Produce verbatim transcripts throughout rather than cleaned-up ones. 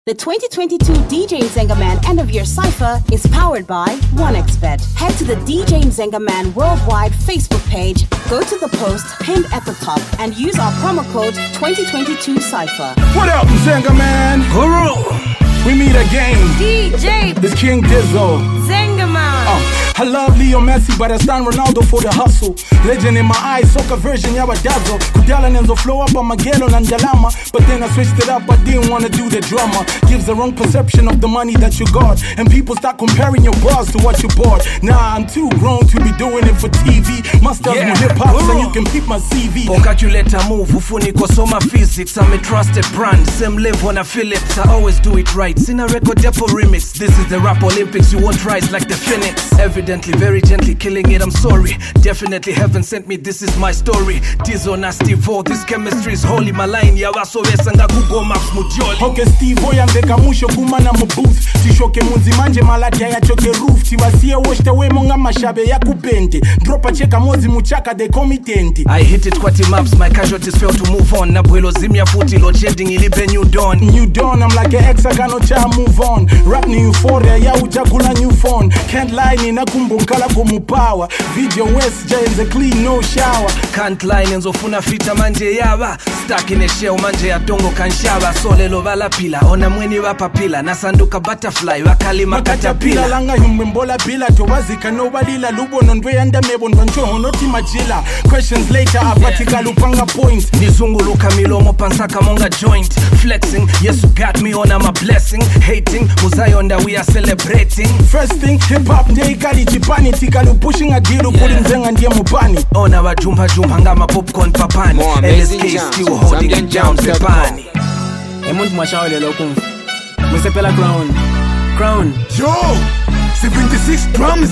The twenty twenty-two D J Nzenga Man End of Year Cypher is powered by OneXBet. Head to the D J Nzenga Man Worldwide Facebook page, go to the post pinned at the top, and use our promo code twenty twenty-two Cypher. What up, Nzenga Man? Guru! We meet again. D J It's King Dizzle. Nzenga Man. Uh, I love Leo Messi, but I stand Ronaldo for the hustle. Legend in my eyes, soccer version, yawa dazzle. Kudala Nenzo flow up on Magelo and Jalama. But then I switched it up, I didn't want to do the drama. Gives the wrong perception of the money that you got. And people start comparing your bars to what you bought. Nah, I'm too grown to be doing it for T V. Masters yeah. with hip-hop, so you can keep my C V. On calculator move, ufuniko soma physics. I'm a trusted brand, same level on a Philips. I always do it right. In a record depot remix. This is the rap Olympics, you won't rise like the Phoenix. Evidently, very gently killing it, I'm sorry. Definitely heaven sent me, this is my story. Tizo na Steve-O, this chemistry is holy. My line, yawaso wesanga Google Maps mujoli. Okay, Steve-O yandeka musho kumana mu booth. Tishoke munzi manje maladia ya choke roof. Tiwasie woshte we monga mashabe ya kubente. Dropa cheka mozi muchaka de komitenti. I hit it kwati maps, my casualties fail to move on. Nabuelo zimya futi, load shedding ilibe new dawn. New dawn, I'm like a hexagon, cha move on. Rap ni euphoria, ya ujagula new phone. Can't lie, ni nakumbunkala kumupawa. Video West, jayenze clean, no shower. Can't lie, nenzo funa fita manje yawa. Stuck in a shell, manje ya dongo kanshaba. Solelo vala pila, ona mweni wapa pila. Nasanduka butterfly, wakalima katapila. Langa humwembola bila, towazika no walila. Lubo nondwe yanda mebo ndoncho noti majila. Questions later, apatika lupanga points. Nizunguluka milomo pansaka monga joint. Flexing, yes you got me on, I'm a blessing. Hating, muzayonda we are celebrating. First thing, hip-hop day kali chipani. Tikalu pushing a deal, pulling zenga ndiye mupani. Ona wa jumpa jumpa ngama popcorn papani. L S K still holding it down pepani. Emuntu mwashawele lokumfu Musepela crown Crown Yo, seventy-six drums.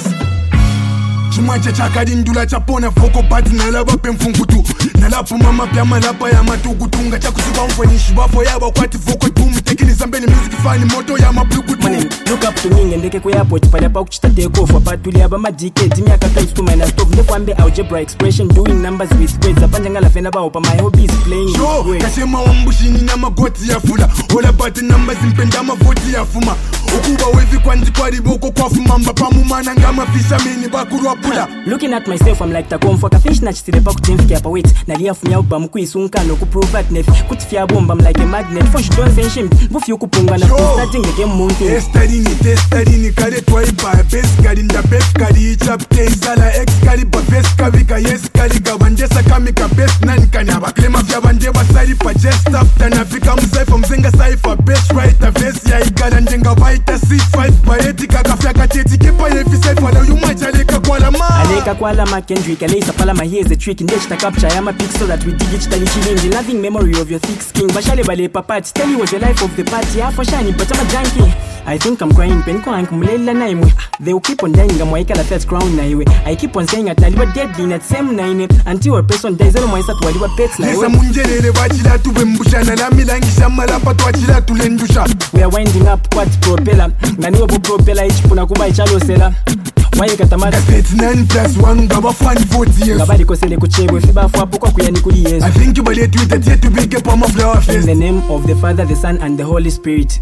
Chumanje chakadi ndula chapona voko bati nalaba pemfungutu. Nalapu mama pya malapa ya matukutunga. Chakusiba mfweni shibapo yaba kwati voko boom. Tekini zambeni music fani moto ya mablukutu. Look up to me ndeke kwa airport pale pa kuchita take off apatuli aba madike timya ka times to minus twelve ndekwambe algebra expression doing numbers with squares apanja ngala fena ba opa my hobbies playing yo kasema wambushini na magoti ya fula all about numbers impenda mavoti ya fuma ukuba wezi kwanzi kwa riboko kwa fumamba pamumana ngama fisha mini bakurwa pula. Looking at myself I'm like takomfo ka fish snatch tire pa kutemfiki apa wait nalia funya uba mkuisunka no ku prove that net kutifia bomba I'm like a magnet for don't say shame bufi ukupunga na starting the game monkey. Estarini testarini kare twai ba best kari nda best kari chapte sala ex kari ba best kari ka yes kari ga bandesa kamika best nani kanyaba klema vya bande basari pa just after na fika msaifa mzenga saifa best writer verse ya igala njenga waita C five baetika kafya kateti kepa yefi saifa na yumacha leka kwa la ma aleka kwa la ma Kendrick alesa pala ma here's the trick ndech ta capture ya ma pixel that we digitally chilling loving memory of your thick skin bashale bale papati tell you was the life of the party afa shani but I'm a junkie. I think I'm crying pen kwa nkumlela na imwe. They will keep on dying ngamwaika la first crown na iwe. I keep on saying at naliba deadly na same na ine until a person dies alo mwaisa tuwaliba pets na iwe. Nesa munjelele wachila tuwe mbusha na la milangisha malapa tuwachila tulendusha. We are winding up quad propeller. Nganiwa bu propeller ichipuna kuba ichalo sela. Waye katamata Kaseti nine plus one ngaba fani forty years. Ngabali kosele kuchebwe fibafu hapo kwa kuyani kuli yesu. I think you bale tweeted here to big up on my flower face. In the name of the Father, the Son and the Holy Spirit.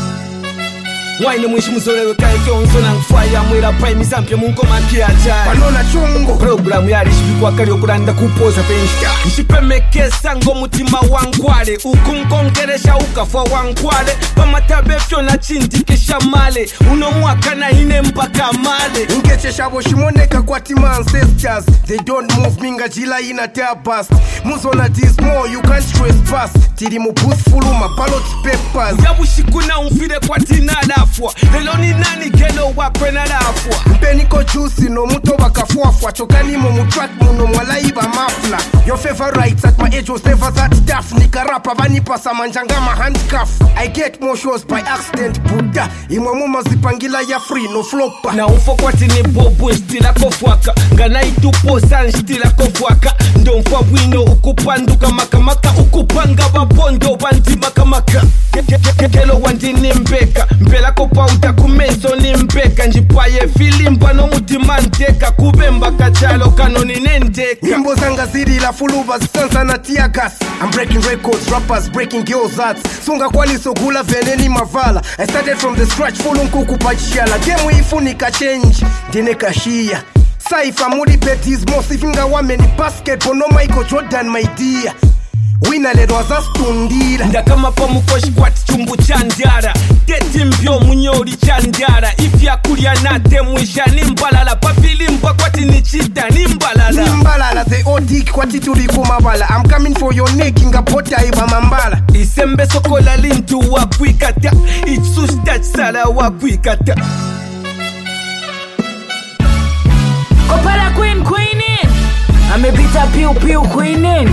Wine mwishi muzolewe kaike onzona ngfaya mwera prime zampye mungo makia cha Banona chungo program yari shibikwa kali okulanda kupoza penshika nshipemekesa ngo mutima wankwale ukunkongeresha ukafa wankwale pamatabe fyo na chindikisha male uno mwaka na ine mpaka male Ngeche shabo shimoneka kwa tima ancestors. They don't move minga jila ina tear bust. Muzona this more you can't stress past. Tiri mu booth fulu ma ballot papers. Yabushikuna umfide kwa tinada Eloni nani kelo wakwe na lafwa Mpeniko juicy no muto wakafuafwa Chokani mo mutrack muno mwalaiba mafla. Your favorites at my age was never that tough. Nika rapa vani pasa manjangama handcuff. I get more shows by accident Buddha. Imwe muma zipangila ya free no flopper. Na ufo kwa tini bobo stila kofwaka Ngana itupo san stila kofwaka Ndo mfwa wino ukupanduka makamaka Ukupanga wabondo wanti makamaka Kelo wanti nimbeka Mpela kopa utakumeso nimbeka Njipaye filimba no mutima manteka kubemba kachalo kanoni nendeka nyimbo zanga ziri la fuluba zisanza na tiagas. I'm breaking records, rappers breaking girls' hearts. Sunga kwaliso gula veneni mavala. I started from the scratch full unkuku pachishala. Game ifunika change, dine kashia. Saifa muri betis mosi finga wameni basketball no Michael Jordan my dear. Wina le roza stundira ndakama pa mukoshi kwati chumbu chandara teti mbyo munyori chandara ifya kulia nate mwisha nimbalala pafilimba kwati nichita nimbalala nimbalala the odik kwati turi kumabala. I'm coming for your neck inga pota iba mambala isembe sokola lintu wakwikata itsusta sala wakwikata Opala queen queenin amebita piu piu queenin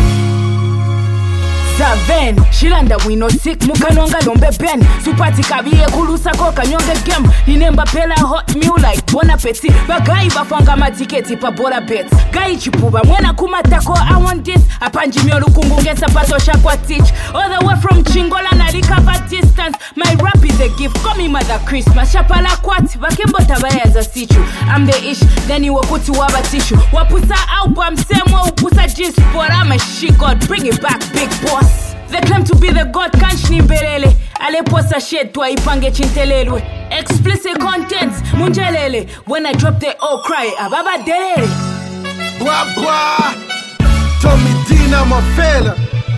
Zaven, shilanda wino sick mukanonga lombe ben supati kabiye kulusa koka nyonge game ninemba pela hot meal like bon appetit bagai bafanga matiketi pa bora bet gai chipuba mwena kumatako I want this apanji miolu kungungesa pato shakwa teach all the way from Chingola na recover distance my rap is a gift call me mother Christmas shapala kwati bakimbo tabaya za sichu I'm the ish then you wakuti waba tissue wapusa album same upusa gist but I'm a shit god bring it back big boss. They claim to be the god kanchni mbelele aleposa shetwa ipange chintelelwe explicit contents munjelele when I drop they all cry ababa delele blah blah Tommy Dina my fella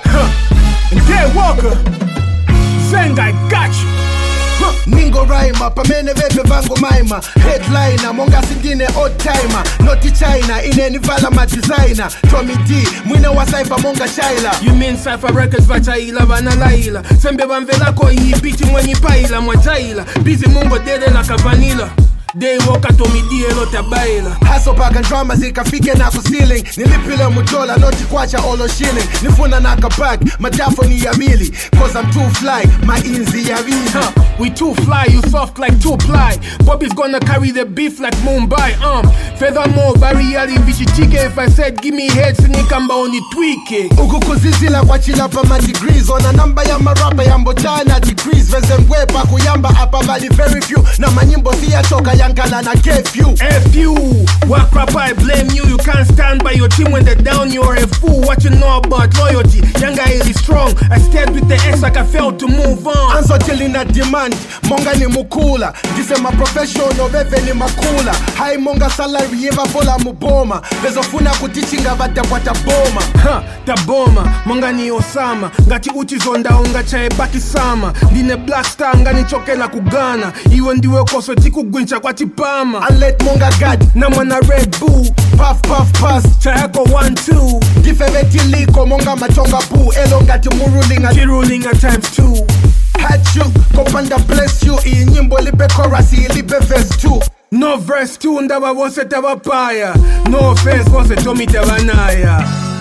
huh. And Jay Walker Zenga I got you huh. Ningo Raima pamene vebe vango maima headliner monga singine old timer noti China ineni vala ma designer Tommy D mwina wa Cypher monga Shaila. You mean Cypher Records vachaila vanalaila sembe bamvelako inyipiti mwenye paila mwajaila busy mungo dede la kavanila They walk at Tommy D elota baila Haso baga drama zikafike na ku ceiling nilipile mudola noti kwacha olo shilling nifuna naka bag madafo ni ya mili cause I'm too fly my inzi ya vili huh. We too fly you soft like two ply Bobby's gonna carry the beef like Mumbai um furthermore variali vichitike if I said give me head sinikamba oni tweake uku kuzizila kwa chila pa ma degrees ona namba ya marapa ya mbotana degrees veze mwepa kuyamba apa vali very few na manyimbo siya choka ya Yankala na F you F you Work rapper I blame you You can't stand by your team when they're down You're a fool What you know about loyalty Yanga is strong I stayed with the S like I failed to move on Answer chilling na demand Monga ni mukula Dise ma professional Veve ni makula High monga salary Yeva bola muboma Vezo funa kutichinga Vata wata boma Ha Taboma Monga ni Osama Ngati uchi zonda Unga chae baki sama Dine black star Ngani choke na kugana Iwe ndiwe koso tiku gwincha kwa tipama I let monga God Na mwana Red Bull Puff puff pass Chayako one two Difeveti liko Monga machonga boo Elo ngati murulinga Kirulinga times two Had you Kopanda bless you Iyi nyimbo lipe chorus Iyi lipe verse two No verse two Ndaba wonse tabapaya No offense wonse tomi tabanaya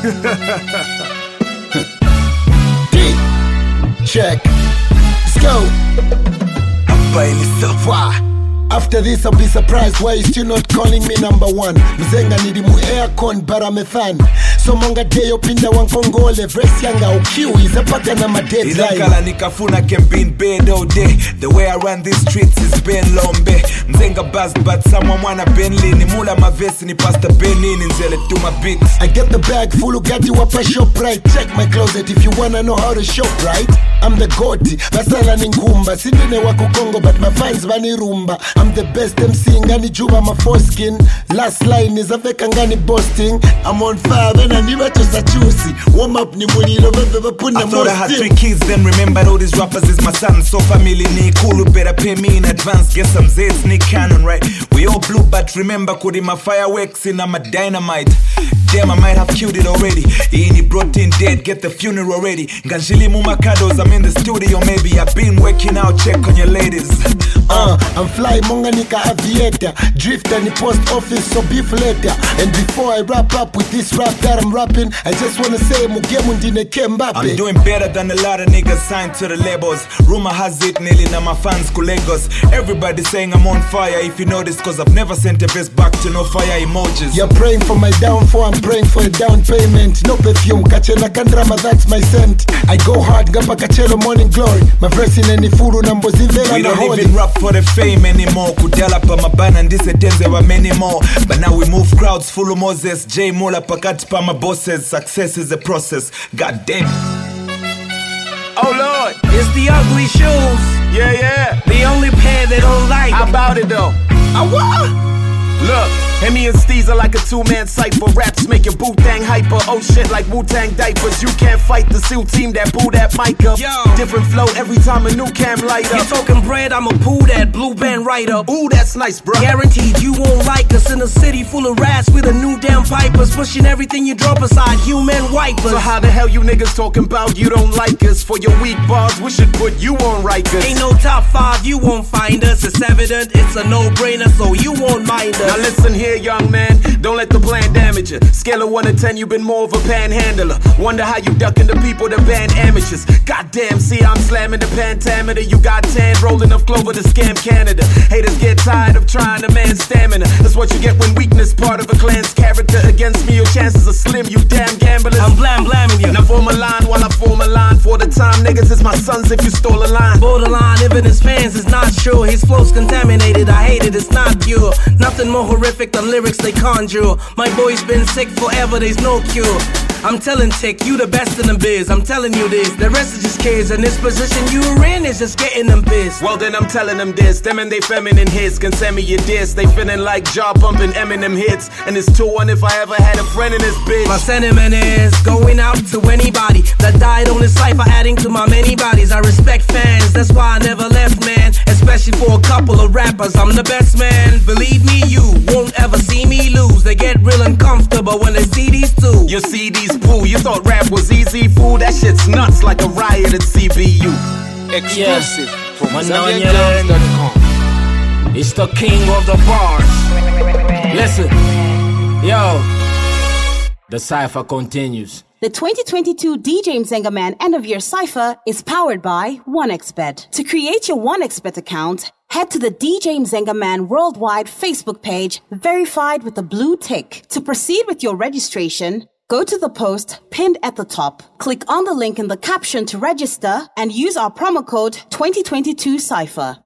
D Check Let's go Abaili Safa. After this I'll be surprised why you still not calling me number one. Mzenga nidimu aircon bara me fan. So monga deyo pinda wankongole. Vresi yanga ukiwi zapata na ma deadline. Ilakala nikafuna kembin bed all day. The way I run these streets is Ben Lombe. Mzenga buzzed but someone wanna Bentley. Ni mula mavesi ni pasta Benin. Nzele to my beats. I get the bag full ugati wapa shop right. Check my closet if you wanna know how to shop right. I'm the goti, basala ningumba. Sindine wako Congo but my fans vani rumba. I'm the best M C ngani juba my foreskin. Last line is aveka ngani boasting. I'm on fire when I need to sachusi. Warm up ni mulilo veve puna I thought I had three kids then remembered all these rappers is my son. So family ni cool better pay me in advance. Get some Z's ni canon right. We all blue but remember kudi my fireworks in I'm a dynamite. Damn I might have killed it already. Ini brought in dead get the funeral ready. Nganjili mumakados I'm in the studio maybe. I've been working out check on your ladies. Uh, I'm fly monga nika aviator. Drifter ni post office so beef later. And before I wrap up with this rap that I'm rapping, I just wanna say mugemu ndine Kembape. I'm doing better than a lot of niggas signed to the labels. Rumor has it nearly na my fans Legos. Everybody saying I'm on fire if you notice cause I've never sent a verse back to no fire emojis. You're praying for my downfall, I'm praying for a down payment. No perfume, kachena kandrama, that's my scent. I go hard, gapa kachelo morning glory. My verse in any furu nambo zivela. We don't holy. even rap for the fame anymore. Kudala pa mabana ndisetenze wa many more. But now we move crowds full of Moses. J Mola pakati pa my bosses. Success is a process. God damn. Oh Lord, it's the ugly shoes. Yeah, yeah. The only pair they don't like. How about it though? I what? Look, Hemi and Steez are like a two-man cipher. Raps make your Wu-Tang hyper. Oh shit, like Wu-Tang diapers. You can't fight the SEAL team that boo that mic up. Yo. Different flow every time a new cam light up. You talking bread, I'ma pull that blue band right up. Ooh, that's nice, bro. Guaranteed you won't like us in a city full of rats with a new damn pipers. Pushing everything you drop aside, human wipers. So how the hell you niggas talking about you don't like us? For your weak bars, we should put you on Rikers. Ain't no top five, you won't find us. It's evident, it's a no-brainer, so you won't mind us. Now listen here, young man, don't let the plan damage you. Scale of one to ten, you've been more of a panhandler. Wonder how you ducking the people that ban amateurs. Goddamn, see I'm slamming the pentameter. You got tan, rolling up clover to scam Canada. Haters get tired of trying to man stamina. That's what you get when weakness part of a clan's character. Against me, your chances are slim, you damn gamblers. I'm blam blamming you. Now form a line while I form a line. For the time, niggas is my sons if you stole a line. Borderline, even his fans is not sure. His flow's contaminated, I hate it, it's not pure. Nothing more horrific than lyrics they conjure. My boy's been sick forever, there's no cure. I'm telling Tick, you the best in the biz. I'm telling you this, the rest is just kids. And this position you're in is just getting them pissed. Well then I'm telling them this, them and they feminine hits can send me your diss. They feeling like jaw bumping Eminem hits. And it's two one if I ever had a friend in this bitch. My sentiment is going out to anybody that died on this life for adding to my many bodies. I respect fans, that's why I never left, man. Especially for a couple of rappers, I'm the best man. Believe me, you won't ever see me lose. They get real uncomfortable when they see these two. Your C Ds poo, you thought rap was easy, fool? That shit's nuts like a riot at C B U. Exclusive yeah. from Zambia Jams dot com. It's the king of the bars. Listen, yo, the cypher continues. The twenty twenty-two D J Mzengaman End of Year Cypher is powered by OneXBet. To create your OneXBet account, head to the D J Mzengaman Worldwide Facebook page, verified with a blue tick. To proceed with your registration, go to the post pinned at the top, click on the link in the caption to register, and use our promo code twenty twenty-two Cypher.